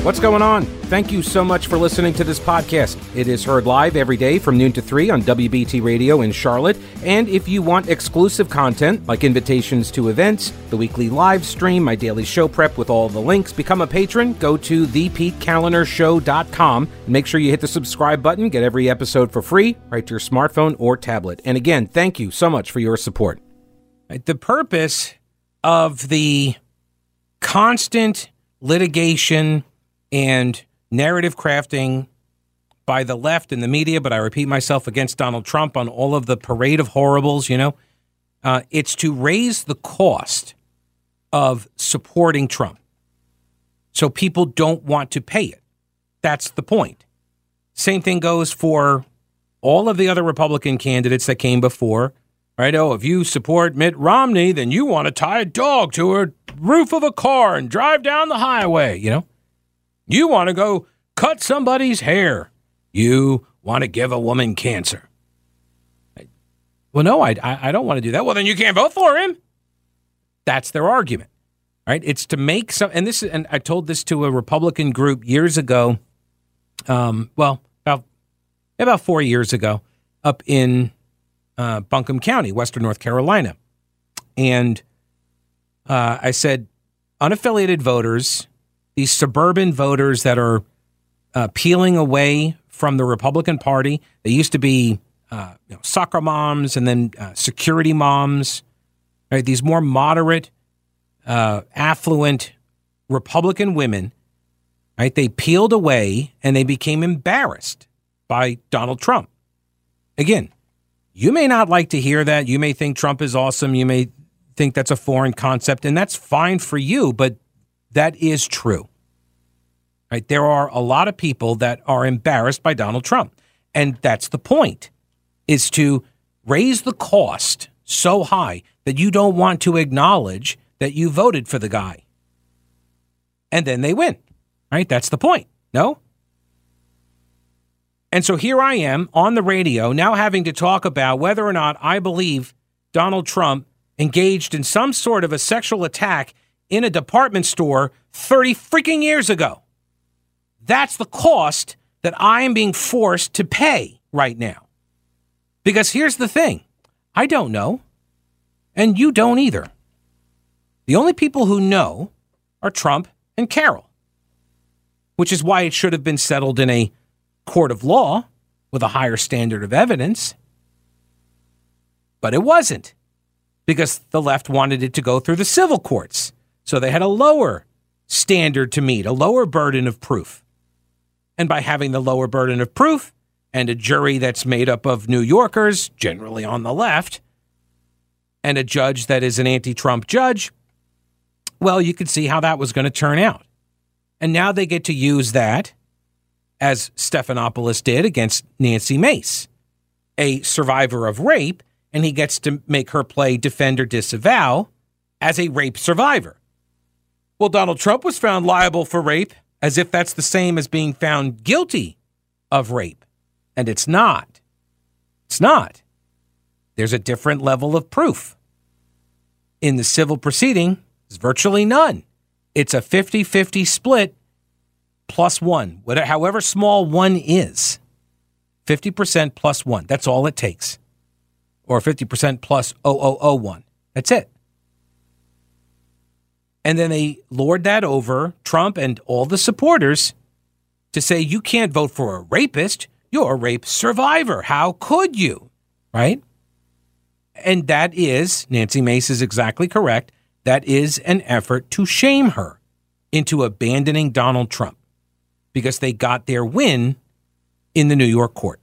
What's going on? Thank you so much for listening to this podcast. It is heard live every day from noon to 3 on WBT Radio in Charlotte. And if you want exclusive content, like invitations to events, the weekly live stream, my daily show prep with all the links, become a patron, go to thepetekalinershow.com. Make sure you hit the subscribe button, get every episode for free, right to your smartphone or tablet. And again, thank you so much for your support. The purpose of the constant litigation and narrative crafting by the left and the media, but I repeat myself, against Donald Trump on all of the parade of horribles, it's to raise the cost of supporting Trump. So people don't want to pay it. That's the point. Same thing goes for all of the other Republican candidates that came before, right? Oh, if you support Mitt Romney, then you want to tie a dog to a roof of a car and drive down the highway, You want to go cut somebody's hair. You want to give a woman cancer. Well, no, I don't want to do that. Well, then you can't vote for him. That's their argument, right? It's to make some, and I told this to a Republican group years ago. About 4 years ago, up in Buncombe County, Western North Carolina, and I said, unaffiliated voters, these suburban voters that are peeling away from the Republican Party. They used to be soccer moms and then security moms, right? These more moderate, affluent Republican women, right? They peeled away and they became embarrassed by Donald Trump. Again, you may not like to hear that. You may think Trump is awesome. You may think that's a foreign concept, and that's fine for you, but that is true. Right? There are a lot of people that are embarrassed by Donald Trump. And that's the point, is to raise the cost so high that you don't want to acknowledge that you voted for the guy. And then they win. Right? That's the point. No? And so here I am on the radio now having to talk about whether or not I believe Donald Trump engaged in some sort of a sexual attack in a department store 30 freaking years ago. That's the cost that I am being forced to pay right now. Because here's the thing. I don't know. And you don't either. The only people who know are Trump and Carol. Which is why it should have been settled in a court of law with a higher standard of evidence. But it wasn't. Because the left wanted it to go through the civil courts. So they had a lower standard to meet, a lower burden of proof. And by having the lower burden of proof and a jury that's made up of New Yorkers, generally on the left, and a judge that is an anti-Trump judge, well, you could see how that was going to turn out. And now they get to use that, as Stephanopoulos did against Nancy Mace, a survivor of rape, and he gets to make her play defend or disavow as a rape survivor. Well, Donald Trump was found liable for rape, as if that's the same as being found guilty of rape. And it's not. It's not. There's a different level of proof. In the civil proceeding, there's virtually none. It's a 50-50 split plus one, whatever, however small one is. 50% plus one. That's all it takes. Or 50% plus 0.001. That's it. And then they lord that over Trump and all the supporters to say, you can't vote for a rapist. You're a rape survivor. How could you? Right? And that is, Nancy Mace is exactly correct, that is an effort to shame her into abandoning Donald Trump because they got their win in the New York court.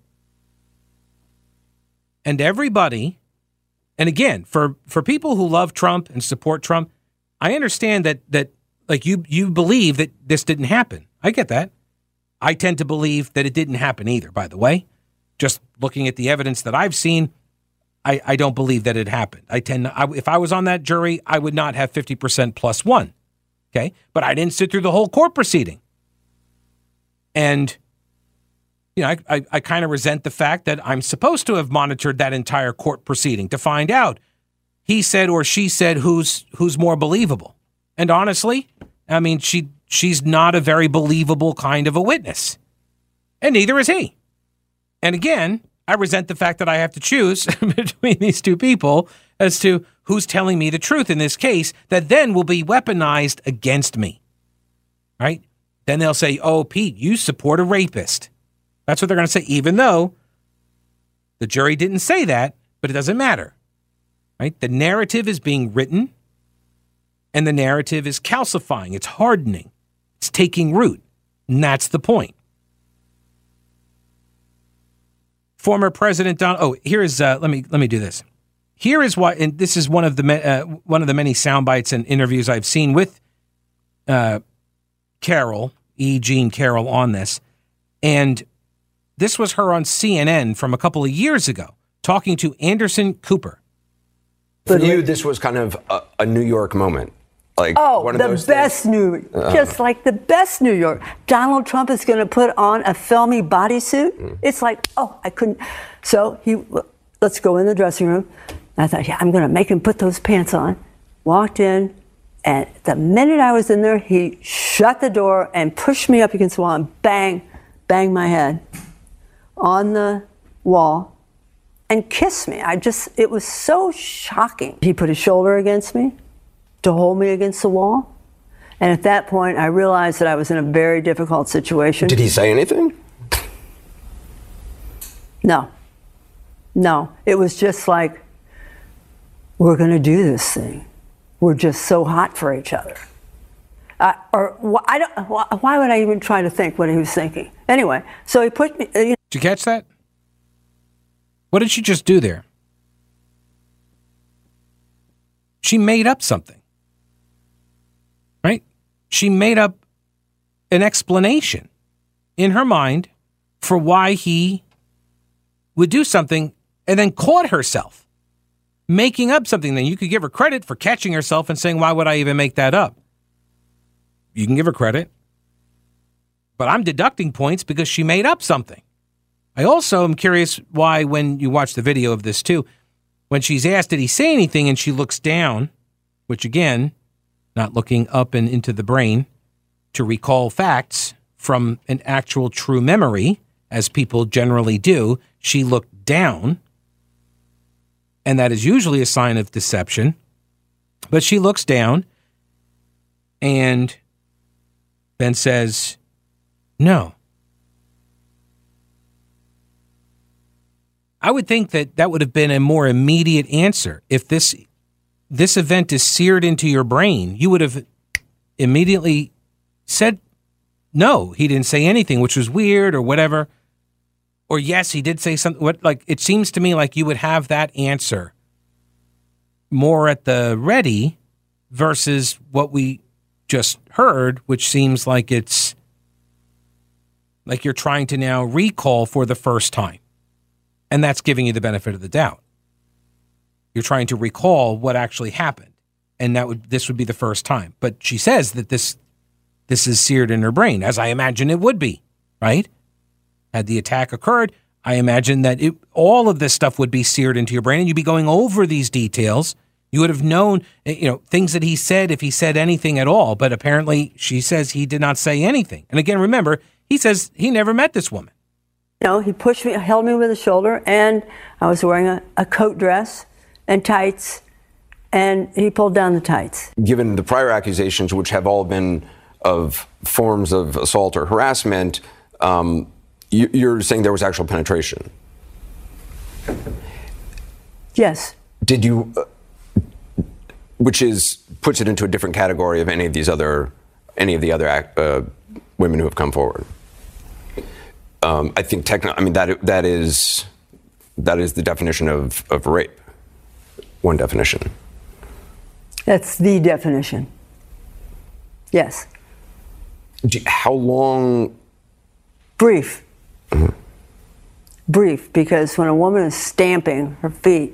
And everybody, and again, for people who love Trump and support Trump, I understand that like you believe that this didn't happen. I get that. I tend to believe that it didn't happen either, by the way. Just looking at the evidence that I've seen, I don't believe that it happened. If I was on that jury, I would not have 50% plus one. Okay. But I didn't sit through the whole court proceeding. And, you know, I kind of resent the fact that I'm supposed to have monitored that entire court proceeding to find out he said or she said who's more believable. And honestly, I mean, she she's not a very believable kind of a witness. And neither is he. And again, I resent the fact that I have to choose between these two people as to who's telling me the truth in this case that then will be weaponized against me. Right? Then they'll say, oh, Pete, you support a rapist. That's what they're going to say, even though the jury didn't say that, but it doesn't matter. Right? The narrative is being written, and the narrative is calcifying. It's hardening. It's taking root. And that's the point. Former President Donald. Oh, here is. Let me do this. Here is why, and this is one of the many sound bites and interviews I've seen with Carol, E. Jean Carroll, on this, and this was her on CNN from a couple of years ago, talking to Anderson Cooper. For you, this was kind of a New York moment. Like one of the those best New York. Just like the best New York. Donald Trump is going to put on a filmy bodysuit. It's like, I couldn't. So let's go in the dressing room. I thought, I'm going to make him put those pants on. Walked in, and the minute I was in there, he shut the door and pushed me up against the wall and bang my head on the wall and kissed me. It was so shocking. He put his shoulder against me to hold me against the wall. And at that point, I realized that I was in a very difficult situation. Did he say anything? No. It was just like, we're going to do this thing. We're just so hot for each other. Why would I even try to think what he was thinking? Anyway, so he put me... Did you catch that? What did she just do there? She made up something. Right? She made up an explanation in her mind for why he would do something, and then caught herself making up something. Then you could give her credit for catching herself and saying, why would I even make that up? You can give her credit. But I'm deducting points because she made up something. I also am curious why, when you watch the video of this too, when she's asked, did he say anything? And she looks down, which again, not looking up and into the brain to recall facts from an actual true memory, as people generally do. She looked down, and that is usually a sign of deception. But she looks down and then says, no. I would think that would have been a more immediate answer. If this event is seared into your brain, you would have immediately said, no, he didn't say anything, which was weird or whatever. Or yes, he did say something. It seems to me like you would have that answer more at the ready versus what we just heard, which seems like it's like you're trying to now recall for the first time. And that's giving you the benefit of the doubt. You're trying to recall what actually happened. And this would be the first time. But she says that this is seared in her brain, as I imagine it would be, right? Had the attack occurred, I imagine that all of this stuff would be seared into your brain, and you'd be going over these details. You would have known, things that he said, if he said anything at all. But apparently, she says he did not say anything. And again, remember, he says he never met this woman. He pushed me, held me with his shoulder, and I was wearing a coat dress and tights, and he pulled down the tights. Given the prior accusations, which have all been of forms of assault or harassment, you're saying there was actual penetration? Yes. Did you, puts it into a different category of any of the other women who have come forward? I think that is the definition of rape. One definition. That's the definition. Yes. How long? Brief. Mm-hmm. Brief, because when a woman is stamping her feet,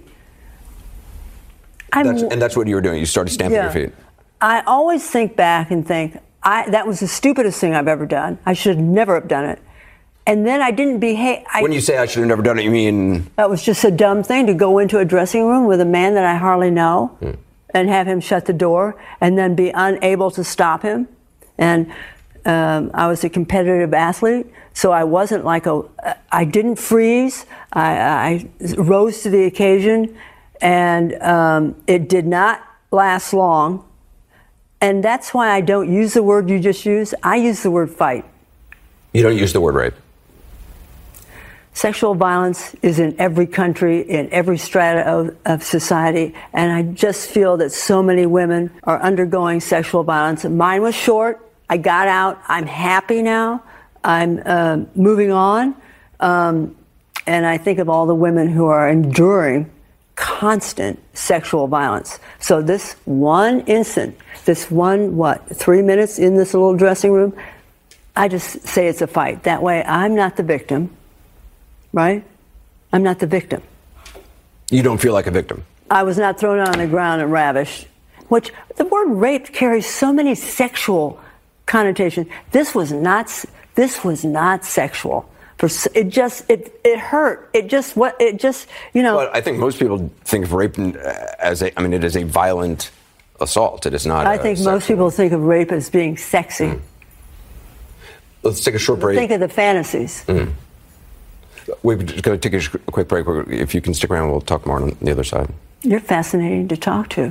and that's what you were doing. You started stamping your feet. I always think back and think that was the stupidest thing I've ever done. I should never have done it. And then I didn't behave. When you say I should have never done it, you mean? That was just a dumb thing, to go into a dressing room with a man that I hardly know and have him shut the door and then be unable to stop him And I was a competitive athlete, so I wasn't I didn't freeze. I rose to the occasion, and it did not last long. And that's why I don't use the word you just used. I use the word fight. You don't use the word rape? Sexual violence is in every country, in every strata of society, and I just feel that so many women are undergoing sexual violence. Mine was short. I got out. I'm happy now. I'm moving on. And I think of all the women who are enduring constant sexual violence. So this one instant, this one, 3 minutes in this little dressing room, I just say it's a fight. That way I'm not the victim. Right? I'm not the victim. You don't feel like a victim? I was not thrown on the ground and ravished. Which, the word rape carries so many sexual connotations. This was not sexual. It hurt. But I think most people think of rape as it is a violent assault. It is not. I think most people think of rape as being sexy. Let's take a short break. Think of the fantasies. We're just going to take a quick break. If you can stick around, we'll talk more on the other side. You're fascinating to talk to.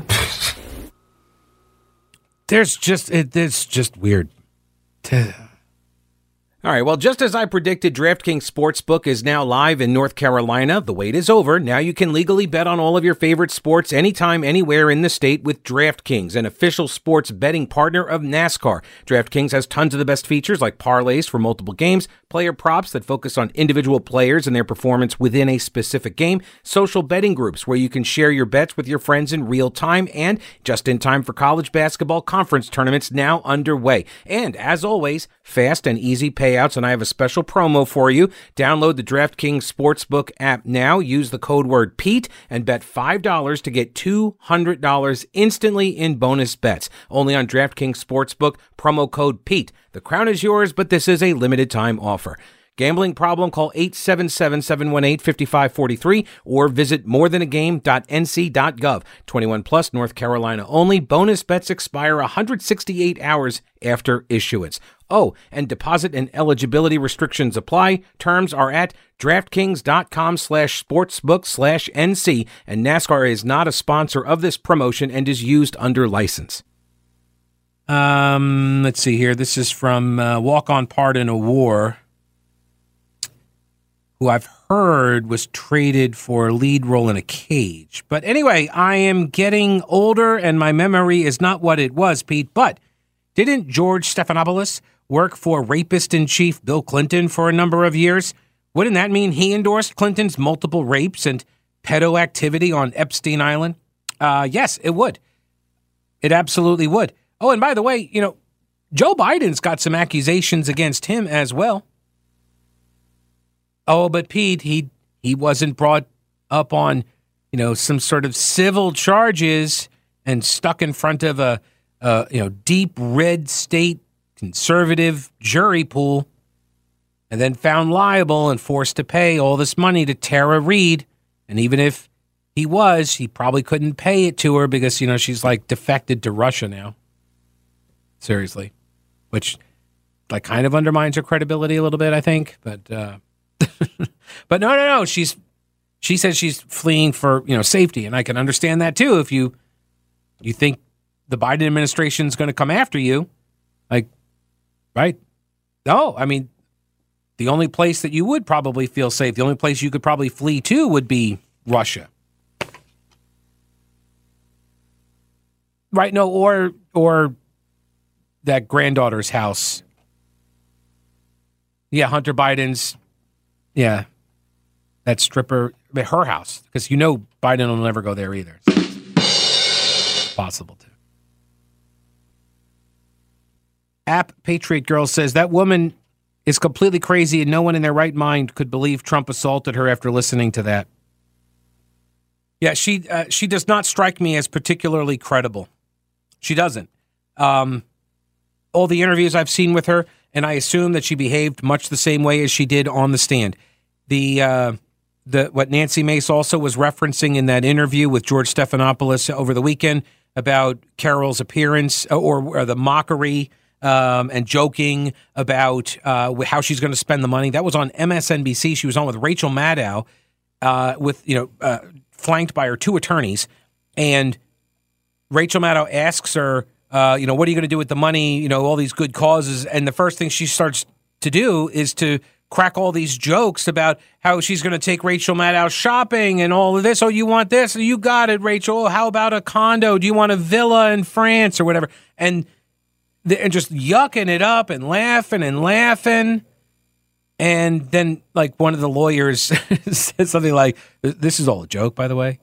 It's just weird. All right, well, just as I predicted, DraftKings Sportsbook is now live in North Carolina. The wait is over. Now you can legally bet on all of your favorite sports anytime, anywhere in the state with DraftKings, an official sports betting partner of NASCAR. DraftKings has tons of the best features like parlays for multiple games, player props that focus on individual players and their performance within a specific game, social betting groups where you can share your bets with your friends in real time, and just in time for college basketball conference tournaments now underway. And as always, fast and easy payouts, and I have a special promo for you. Download the DraftKings Sportsbook app now, use the code word Pete, and bet $5 to get $200 instantly in bonus bets. Only on DraftKings Sportsbook, promo code Pete. The crown is yours, but this is a limited time offer. Gambling problem? Call 877-718-5543 or visit morethanagame.nc.gov. 21 plus, North Carolina only. Bonus bets expire 168 hours after issuance. Oh, and deposit and eligibility restrictions apply. Terms are at DraftKings.com/sportsbook/NC, and NASCAR is not a sponsor of this promotion and is used under license. Let's see here. This is from Walk On Pardon a War, who I've heard was traded for a lead role in a Cage. But anyway, I am getting older and my memory is not what it was, Pete. But didn't George Stephanopoulos work for rapist-in-chief Bill Clinton for a number of years? Wouldn't that mean he endorsed Clinton's multiple rapes and pedo activity on Epstein Island? Yes, it would. It absolutely would. Oh, and by the way, Joe Biden's got some accusations against him as well. Oh, but Pete, he wasn't brought up on, some sort of civil charges and stuck in front of a deep red state conservative jury pool and then found liable and forced to pay all this money to Tara Reid. And even if he probably couldn't pay it to her because, she's like defected to Russia now. Seriously. Which kind of undermines her credibility a little bit, I think. But but no. She says she's fleeing for, safety. And I can understand that too. If you think the Biden administration is going to come after you, right? No, I mean, the only place that you would probably feel safe, the only place you could probably flee to would be Russia. Right? No, or that granddaughter's house. Yeah, Hunter Biden's, that stripper, her house. Because Biden will never go there either. So it's possible to. App Patriot Girl says that woman is completely crazy and no one in their right mind could believe Trump assaulted her after listening to that. Yeah, she does not strike me as particularly credible. She doesn't. All the interviews I've seen with her, and I assume that she behaved much the same way as she did on the stand. What Nancy Mace also was referencing in that interview with George Stephanopoulos over the weekend about Carol's appearance or the mockery and joking about how she's going to spend the money. That was on MSNBC. She was on with Rachel Maddow, flanked by her two attorneys. And Rachel Maddow asks her, what are you going to do with the money? All these good causes. And the first thing she starts to do is to crack all these jokes about how she's going to take Rachel Maddow shopping and all of this. Oh, you want this? You got it, Rachel. Oh, how about a condo? Do you want a villa in France or whatever? And just yucking it up and laughing. And then, one of the lawyers said something like, "This is all a joke, by the way."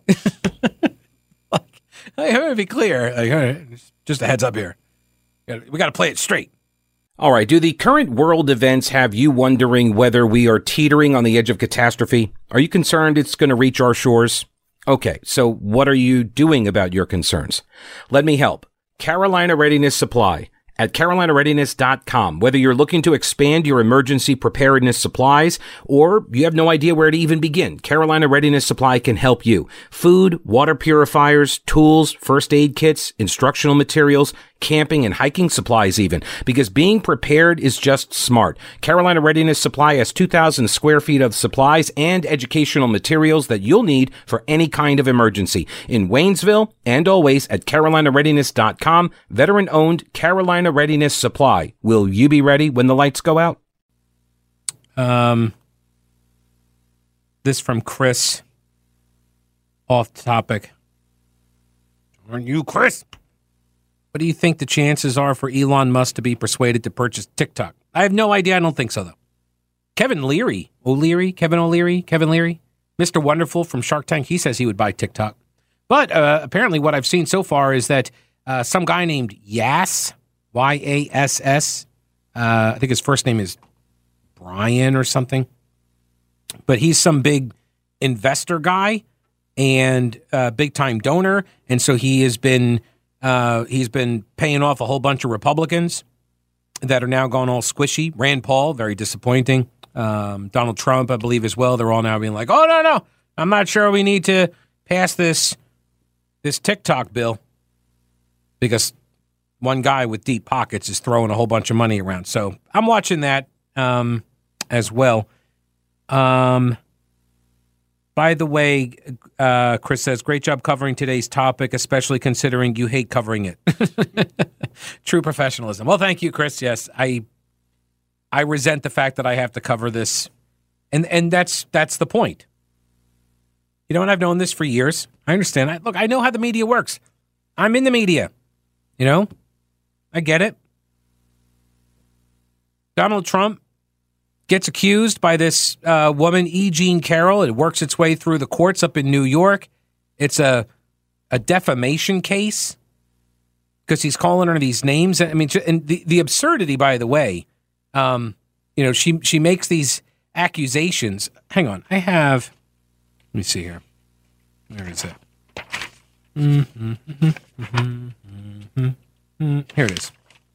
I want to be clear. Just a heads up here. We got to play it straight. All right. Do the current world events have you wondering whether we are teetering on the edge of catastrophe? Are you concerned it's going to reach our shores? Okay. So what are you doing about your concerns? Let me help. Carolina Readiness Supply at carolinareadiness.com. Whether you're looking to expand your emergency preparedness supplies or you have no idea where to even begin, Carolina Readiness Supply can help you. Food, water purifiers, tools, first aid kits, instructional materials, camping and hiking supplies even, because being prepared is just smart. Carolina Readiness Supply has 2,000 square feet of supplies and educational materials that you'll need for any kind of emergency. In Waynesville and always at carolinareadiness.com, veteran-owned Carolina Readiness Supply. Will you be ready when the lights go out? This from Chris. Off topic. Aren't you, Chris? What do you think the chances are for Elon Musk to be persuaded to purchase TikTok? I have no idea. I don't think so, though. Kevin O'Leary, Mr. Wonderful from Shark Tank, he says he would buy TikTok. But apparently what I've seen so far is that some guy named Yass, Y-A-S-S, I think his first name is Brian or something, but he's some big investor guy and big-time donor, and so he's been paying off a whole bunch of Republicans that are now going all squishy. Rand Paul, very disappointing. Donald Trump, I believe, as well. They're all now being like, oh, no, I'm not sure we need to pass this TikTok bill because one guy with deep pockets is throwing a whole bunch of money around. So I'm watching that as well. By the way, Chris says, great job covering today's topic, especially considering you hate covering it. True professionalism. Well, thank you, Chris. Yes, I resent the fact that I have to cover this. And that's the point. And I've known this for years. I understand. Look, I know how the media works. I'm in the media. I get it. Donald Trump gets accused by this woman, E. Jean Carroll. It works its way through the courts up in New York. It's a defamation case because he's calling her these names. I mean, and the absurdity, by the way, she makes these accusations. Hang on. Let me see here. Where is it? Here it is.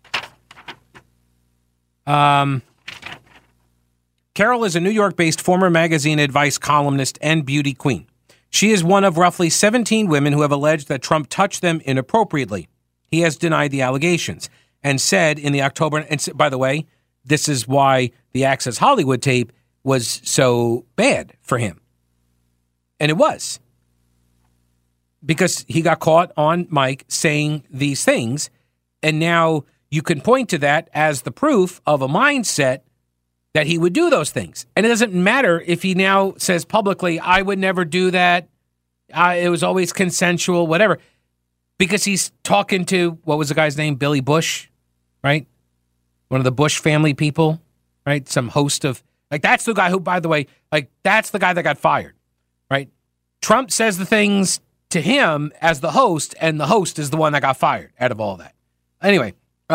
Carroll is a New York-based former magazine advice columnist and beauty queen. She is one of roughly 17 women who have alleged that Trump touched them inappropriately. He has denied the allegations and said in the October, and by the way, this is why the Access Hollywood tape was so bad for him. And it was. Because he got caught on mic saying these things, and now you can point to that as the proof of a mindset that he would do those things. And it doesn't matter if he now says publicly, I would never do that. It was always consensual, whatever. Because he's talking to, what was the guy's name? Billy Bush, right? One of the Bush family people, right? Some host of, that's the guy who, by the way, that's the guy that got fired, right? Trump says the things to him as the host, and the host is the one that got fired out of all that. Anyway,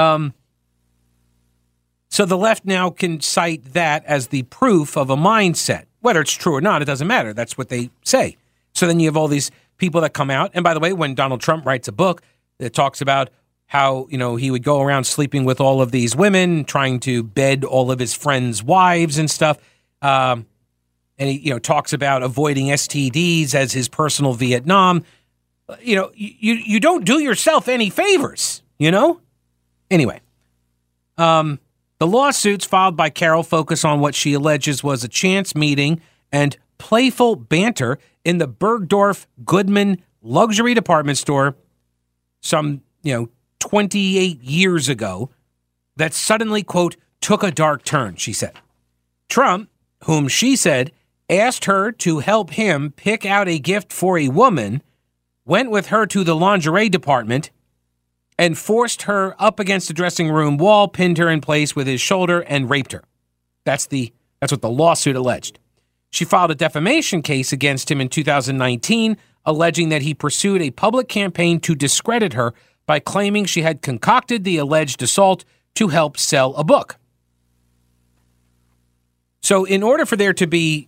so the left now can cite that as the proof of a mindset. Whether it's true or not, it doesn't matter. That's what they say. So then you have all these people that come out. And by the way, when Donald Trump writes a book that talks about how, he would go around sleeping with all of these women, trying to bed all of his friends' wives and stuff. And he, talks about avoiding STDs as his personal Vietnam. You don't do yourself any favors, Anyway. The lawsuits filed by Carol focus on what she alleges was a chance meeting and playful banter in the Bergdorf Goodman luxury department store some, 28 years ago that suddenly, quote, took a dark turn, she said. Trump, whom she said asked her to help him pick out a gift for a woman, went with her to the lingerie department and forced her up against the dressing room wall, pinned her in place with his shoulder, and raped her. That's what the lawsuit alleged. She filed a defamation case against him in 2019, alleging that he pursued a public campaign to discredit her by claiming she had concocted the alleged assault to help sell a book. So in order for there to be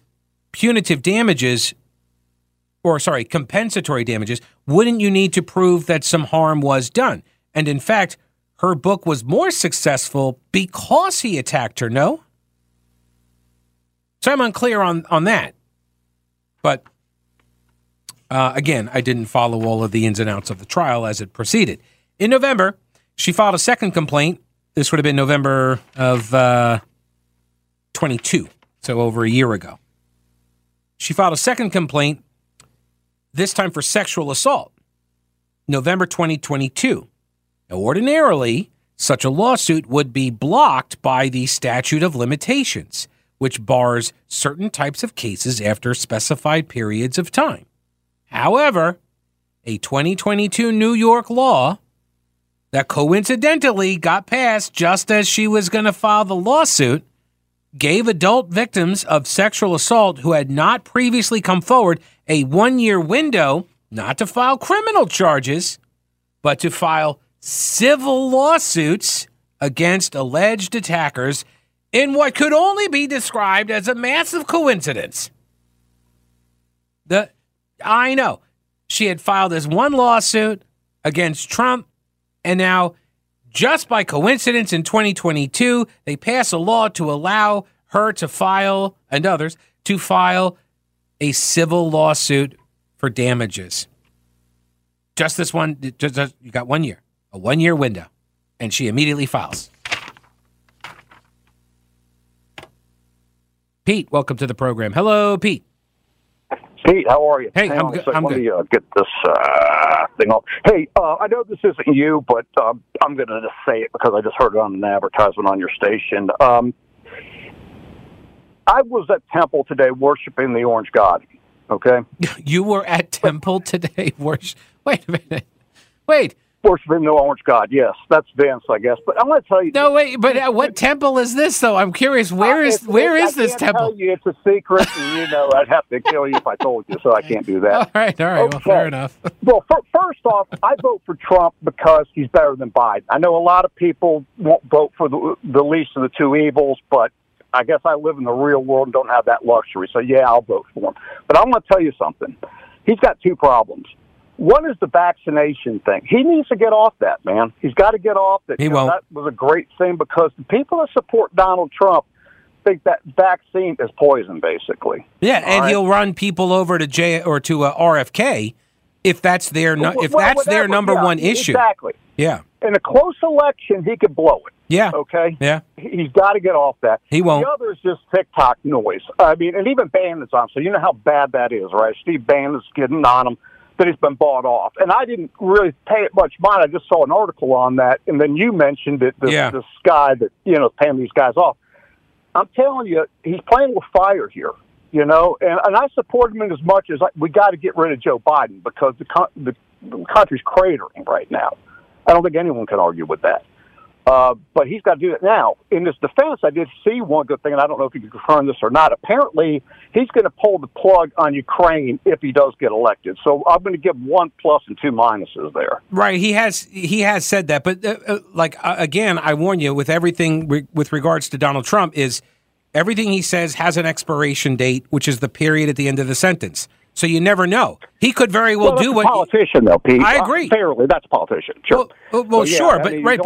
compensatory damages, wouldn't you need to prove that some harm was done? And in fact, her book was more successful because he attacked her, no? So I'm unclear on that. But again, I didn't follow all of the ins and outs of the trial as it proceeded. In November, she filed a second complaint. This would have been November of 22, so over a year ago. She filed a second complaint, this time for sexual assault, November 2022. Now, ordinarily, such a lawsuit would be blocked by the statute of limitations, which bars certain types of cases after specified periods of time. However, a 2022 New York law that coincidentally got passed just as she was going to file the lawsuit gave adult victims of sexual assault who had not previously come forward a 1-year window not to file criminal charges, but to file civil lawsuits against alleged attackers in what could only be described as a massive coincidence. I know. She had filed this one lawsuit against Trump, and now, just by coincidence in 2022, they pass a law to allow her to file, and others, to file a civil lawsuit for damages. Just this one, you got 1 year, a 1-year window, and she immediately files. Pete, welcome to the program. Hello, Pete. Pete, how are you? Hey, I'm good. Let me get this thing off. Hey, I know this isn't you, but I'm going to just say it because I just heard it on an advertisement on your station. I was at Temple today worshiping the Orange God, okay? You were at Temple today? Wait a minute. Wait. Worshiping the Orange God, yes. That's Vince, I guess. But I'm going to tell you... No, wait, but what temple is this, though? I'm curious. Where is this temple? I can't tell you. It's a secret, and, I'd have to kill you if I told you, so I can't do that. All right. Okay. Well, fair enough. Well, first off, I vote for Trump because he's better than Biden. I know a lot of people won't vote for the least of the two evils, but I guess I live in the real world and don't have that luxury, so yeah, I'll vote for him. But I'm going to tell you something. He's got two problems. One is the vaccination thing. He needs to get off that, man. He's got to get off that. He won't. That was a great thing because the people that support Donald Trump think that vaccine is poison, basically. Yeah, and he'll run people over to RFK if that's their number one issue. Exactly. Yeah. In a close election, he could blow it. Yeah. Okay? Yeah. He's got to get off that. He won't. The other is just TikTok noise. I mean, and even Bannon's on, so you know how bad that is, right? Steve Bannon's getting on him. That he's been bought off. And I didn't really pay it much mind. I just saw an article on that, and then you mentioned it, this guy that, paying these guys off. I'm telling you, he's playing with fire here, and I support him in as much as we got to get rid of Joe Biden because the country's cratering right now. I don't think anyone can argue with that. But he's got to do that now. In his defense, I did see one good thing, and I don't know if you can confirm this or not. Apparently, he's going to pull the plug on Ukraine if he does get elected. So I'm going to give 1 plus and 2 minuses there. Right. He has said that. But again, I warn you, with everything with regards to Donald Trump, is everything he says has an expiration date, which is the period at the end of the sentence. So you never know. He could very well do what... politician, though, Pete. I agree. Fairly, that's a politician. Sure. Well, sure,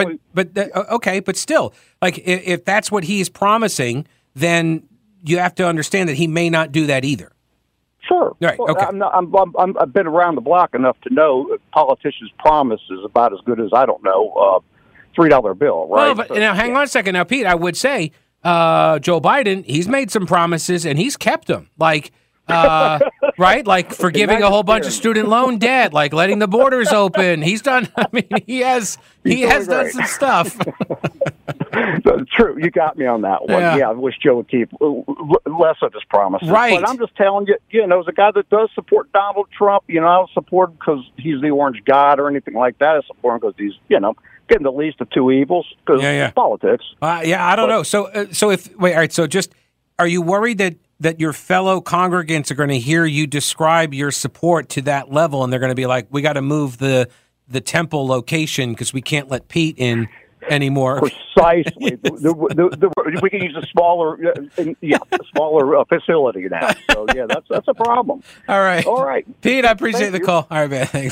but still, like if that's what he's promising, then you have to understand that he may not do that either. Sure. Right. Well, okay. I've been around the block enough to know that politicians' promise is about as good as I don't know. $3 bill, right? Well, but now hang on a second. Now, Pete, I would say Joe Biden, he's made some promises and he's kept them. Like, right? Like forgiving a whole bunch of student loan debt, like letting the borders open. He's done. I mean, he has done some stuff. True, you got me on that one. Yeah, I wish Joe would keep less of his promises. Right. But I'm just telling you, as a guy that does support Donald Trump, I don't support him because he's the orange god or anything like that. I support him because he's, getting the least of two evils because it's politics. I don't know. So just, are you worried that your fellow congregants are going to hear you describe your support to that level and they're going to be like, we got to move the temple location because we can't let Pete in anymore? Precisely. We can use a smaller facility now. So that's a problem. All right, Pete. I appreciate the call. All right, man. Thanks.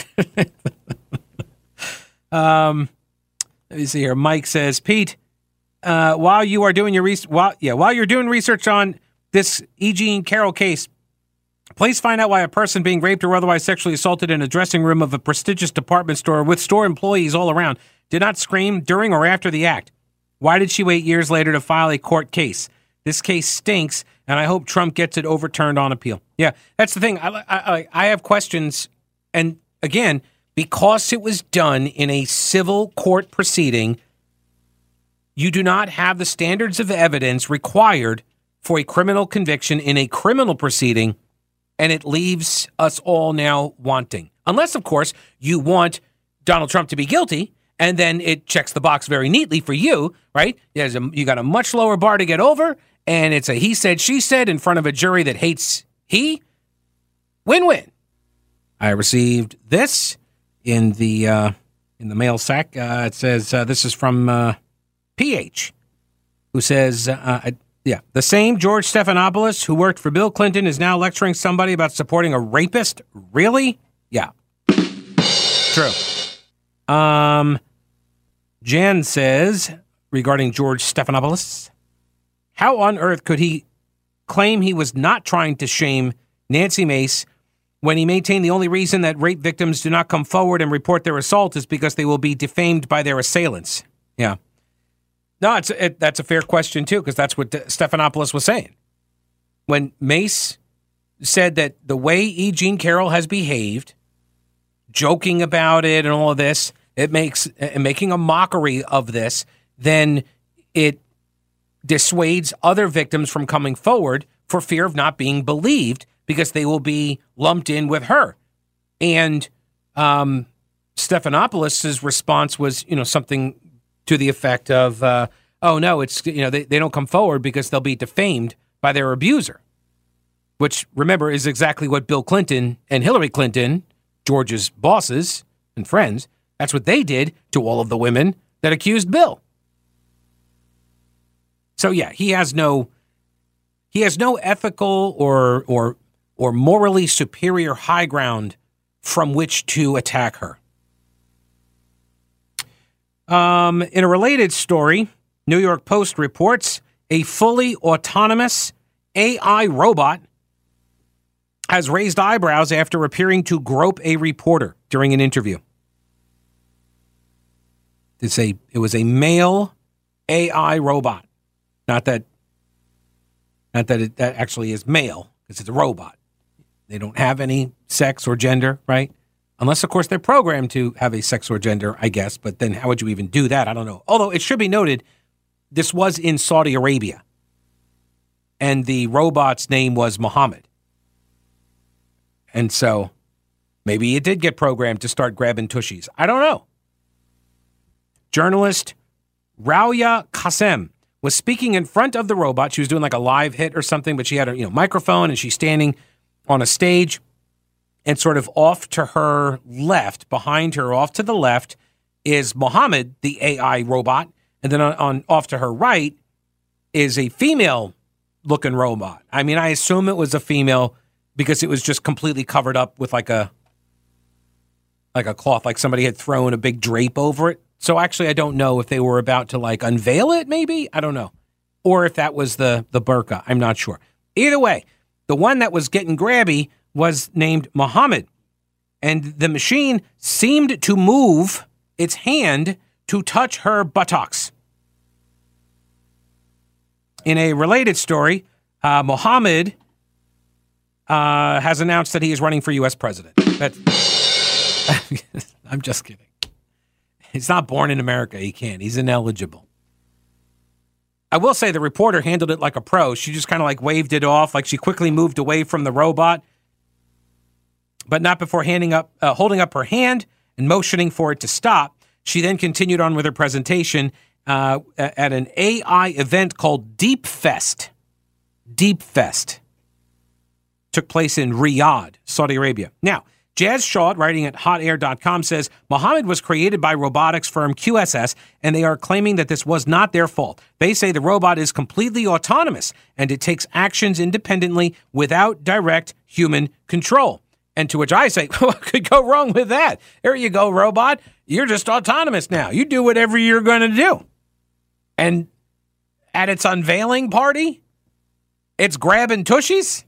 Let me see here. Mike says, Pete, while you're doing research on this E. Jean Carroll case, please find out why a person being raped or otherwise sexually assaulted in a dressing room of a prestigious department store with store employees all around did not scream during or after the act. Why did she wait years later to file a court case? This case stinks, and I hope Trump gets it overturned on appeal. Yeah, that's the thing. I have questions, and again, because it was done in a civil court proceeding, you do not have the standards of evidence required for a criminal conviction in a criminal proceeding, and it leaves us all now wanting. Unless, of course, you want Donald Trump to be guilty, and then it checks the box very neatly for you, right? You got a much lower bar to get over, and it's a he said, she said in front of a jury that hates he. Win-win. I received this in the mail sack. It says, this is from PH, who says, the same George Stephanopoulos who worked for Bill Clinton is now lecturing somebody about supporting a rapist? Really? Yeah. True. Jan says, regarding George Stephanopoulos, how on earth could he claim he was not trying to shame Nancy Mace when he maintained the only reason that rape victims do not come forward and report their assault is because they will be defamed by their assailants? Yeah. No, that's a fair question, too, because that's what Stephanopoulos was saying. When Mace said that the way E. Jean Carroll has behaved, joking about it and all of this, making a mockery of this, then it dissuades other victims from coming forward for fear of not being believed because they will be lumped in with her. And Stephanopoulos' response was, something to the effect of, oh, no, it's, they don't come forward because they'll be defamed by their abuser, which, remember, is exactly what Bill Clinton and Hillary Clinton, George's bosses and friends, that's what they did to all of the women that accused Bill. So, yeah, he has no ethical or morally superior high ground from which to attack her. In a related story, New York Post reports a fully autonomous AI robot has raised eyebrows after appearing to grope a reporter during an interview. It was a male AI robot. Not that it actually is male, because it's a robot. They don't have any sex or gender, right? Unless, of course, they're programmed to have a sex or gender, I guess. But then how would you even do that? I don't know. Although it should be noted, this was in Saudi Arabia. And the robot's name was Muhammad. And so maybe it did get programmed to start grabbing tushies. I don't know. Journalist Rauya Qasem was speaking in front of the robot. She was doing like a live hit or something, but she had a microphone and she's standing on a stage. And sort of off to her left, behind her, off to the left, is Muhammad, the AI robot. And then on off to her right is a female-looking robot. I mean, I assume it was a female because it was just completely covered up with like a cloth, like somebody had thrown a big drape over it. So actually, I don't know if they were about to like unveil it, maybe. I don't know. Or if that was the burqa. I'm not sure. Either way, the one that was getting grabby was named Muhammad. And the machine seemed to move its hand to touch her buttocks. In a related story, Mohammed has announced that he is running for U.S. president. I'm just kidding. He's not born in America. He can't. He's ineligible. I will say the reporter handled it like a pro. She just kind of like waved it off, like she quickly moved away from the robot, but not before holding up her hand and motioning for it to stop. She then continued on with her presentation at an AI event called Deep Fest. Deep Fest took place in Riyadh, Saudi Arabia. Now, Jazz Shaw, writing at hotair.com, says Mohammed was created by robotics firm QSS, and they are claiming that this was not their fault. They say the robot is completely autonomous, and it takes actions independently without direct human control. And to which I say, what could go wrong with that? There you go, robot. You're just autonomous now. You do whatever you're going to do. And at its unveiling party, it's grabbing tushies?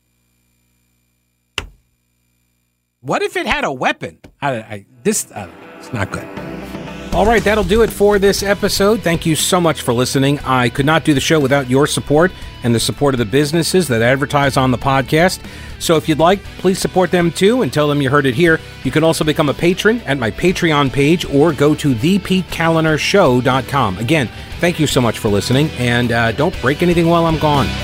What if it had a weapon? It's not good. All right, that'll do it for this episode. Thank you so much for listening. I could not do the show without your support and the support of the businesses that advertise on the podcast. So if you'd like, please support them too and tell them you heard it here. You can also become a patron at my Patreon page or go to thepetekalinershow.com. Again, thank you so much for listening, and don't break anything while I'm gone.